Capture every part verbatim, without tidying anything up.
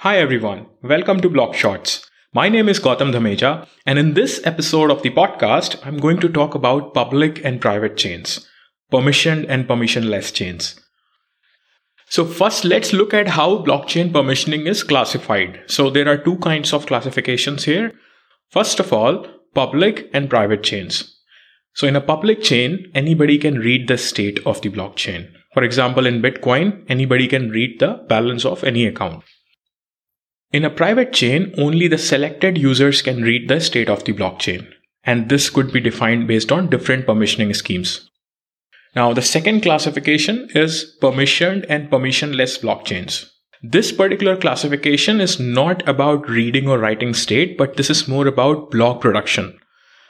Hi everyone, welcome to Block Shots. My name is Gautam Dhameja, and in this episode of the podcast, I'm going to talk about public and private chains, permissioned and permissionless chains. So first, let's look at how blockchain permissioning is classified. So there are two kinds of classifications here. First of all, public and private chains. So in a public chain, anybody can read the state of the blockchain. For example, in Bitcoin, anybody can read the balance of any account. In a private chain, only the selected users can read the state of the blockchain, and this could be defined based on different permissioning schemes. Now, the second classification is permissioned and permissionless blockchains. This particular classification is not about reading or writing state, but this is more about block production.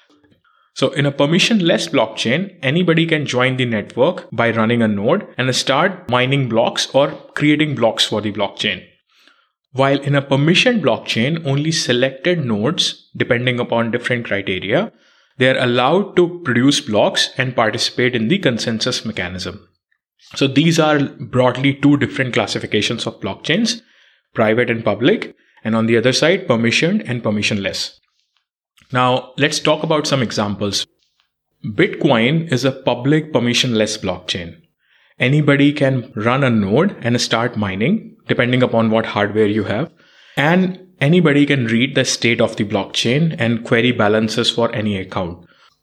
So in a permissionless blockchain, anybody can join the network by running a node and start mining blocks or creating blocks for the blockchain. While in a permissioned blockchain, only selected nodes, depending upon different criteria, they are allowed to produce blocks and participate in the consensus mechanism. So these are broadly two different classifications of blockchains, private and public, and on the other side, permissioned and permissionless. Now, let's talk about some examples. Bitcoin is a public permissionless blockchain. Anybody can run a node and start mining, depending upon what hardware you have. And anybody can read the state of the blockchain and query balances for any account.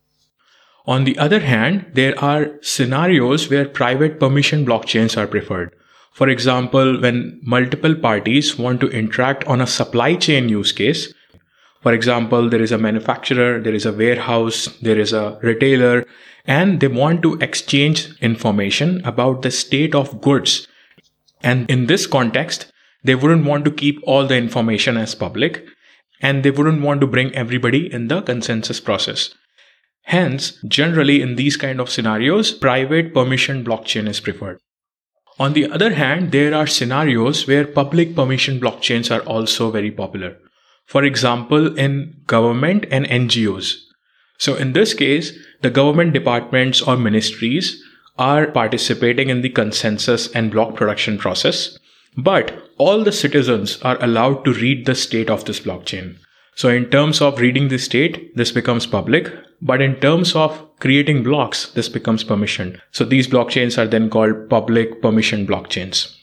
On the other hand, there are scenarios where private permission blockchains are preferred. For example, when multiple parties want to interact on a supply chain use case. For example, there is a manufacturer, there is a warehouse, there is a retailer, and they want to exchange information about the state of goods. And in this context, they wouldn't want to keep all the information as public, and they wouldn't want to bring everybody in the consensus process. Hence, generally in these kind of scenarios, private permission blockchain is preferred. On the other hand, there are scenarios where public permission blockchains are also very popular. For example, in government and N G Os. So in this case, the government departments or ministries are participating in the consensus and block production process, but all the citizens are allowed to read the state of this blockchain. So in terms of reading the state, this becomes public, but in terms of creating blocks, this becomes permissioned. So these blockchains are then called public permission blockchains.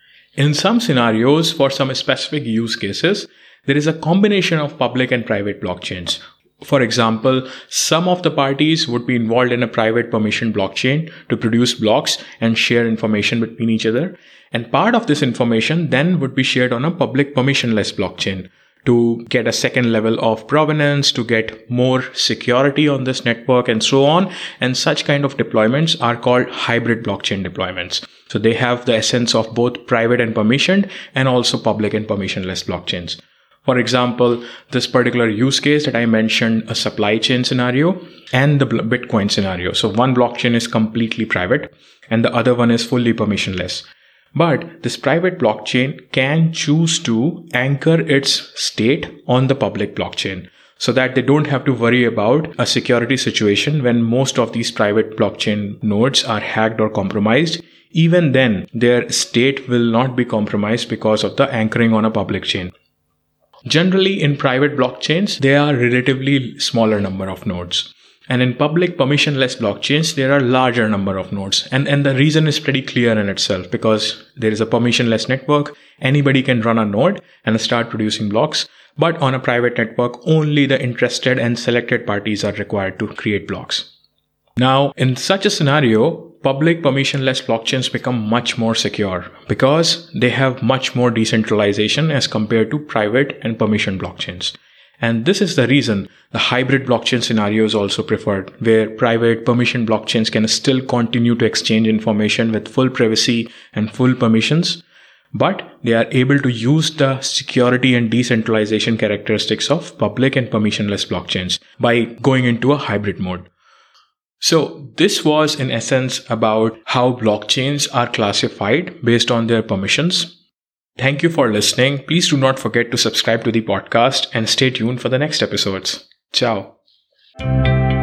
In some scenarios, for some specific use cases, there is a combination of public and private blockchains. For example, some of the parties would be involved in a private permission blockchain to produce blocks and share information between each other. And part of this information then would be shared on a public permissionless blockchain to get a second level of provenance, to get more security on this network and so on. And such kind of deployments are called hybrid blockchain deployments. So they have the essence of both private and permissioned and also public and permissionless blockchains. For example, this particular use case that I mentioned, a supply chain scenario and the Bitcoin scenario. So one blockchain is completely private and the other one is fully permissionless. But this private blockchain can choose to anchor its state on the public blockchain so that they don't have to worry about a security situation when most of these private blockchain nodes are hacked or compromised. Even then, their state will not be compromised because of the anchoring on a public chain. Generally, in private blockchains, there are relatively smaller number of nodes. And in public permissionless blockchains, there are larger number of nodes. And, and the reason is pretty clear in itself because there is a permissionless network. Anybody can run a node and start producing blocks. But on a private network, only the interested and selected parties are required to create blocks. Now, in such a scenario, public permissionless blockchains become much more secure because they have much more decentralization as compared to private and permission blockchains. And this is the reason the hybrid blockchain scenario is also preferred, where private permission blockchains can still continue to exchange information with full privacy and full permissions, but they are able to use the security and decentralization characteristics of public and permissionless blockchains by going into a hybrid mode. So this was in essence about how blockchains are classified based on their permissions. Thank you for listening. Please do not forget to subscribe to the podcast and stay tuned for the next episodes. Ciao.